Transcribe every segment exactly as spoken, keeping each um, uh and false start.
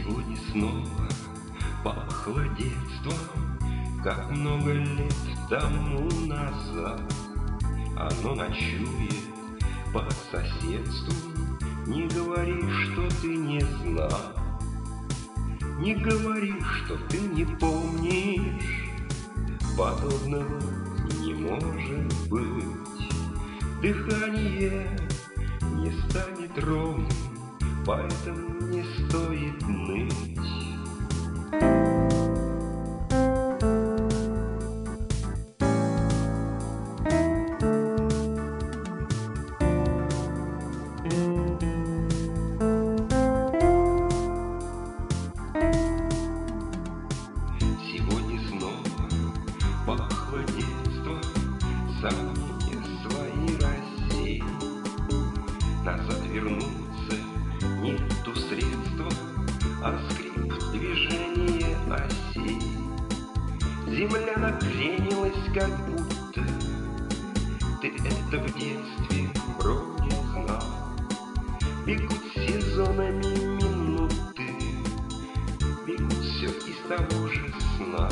Сегодня снова пахло детством, как много лет тому назад. Оно ночует по соседству. Не говори, что ты не знал, не говори, что ты не помнишь. Подобного не может быть. Дыхание не станет ровным, поэтому не стоит ныть. Сегодня снова пахло детство, сомнения свои рассеял. Назад вернуться нету средства, а скрип движения осей. Земля накренилась, как будто ты это в детстве вроде знал. Бегут сезонами минуты, бегут все из того же сна.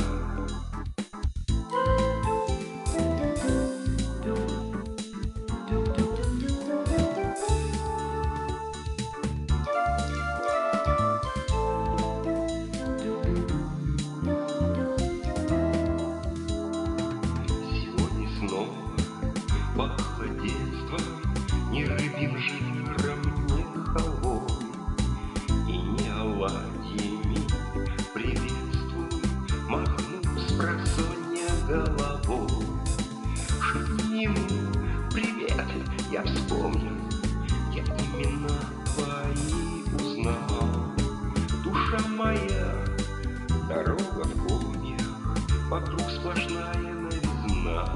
Пахло детство не рыбьим жиром, не халвой и не оладьями. Приветствую, махнув спросонья головой. Шепни ему привет, я вспомнил, я имена твои узнал. Душа моя, дорога в комьях, вокруг сплошная новизна.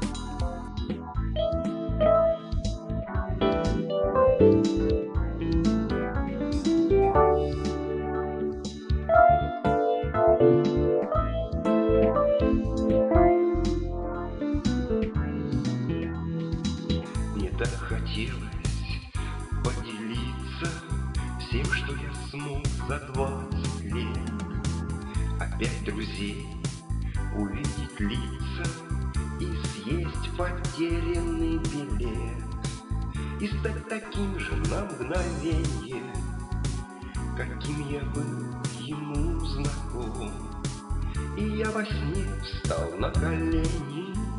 Мне так хотелось поделиться всем, что я смог за двадцать лет. Опять друзей увидеть лица и съесть потерянный билет. И стать таким же на мгновенье, каким я был ему знаком. И я во сне встал на колени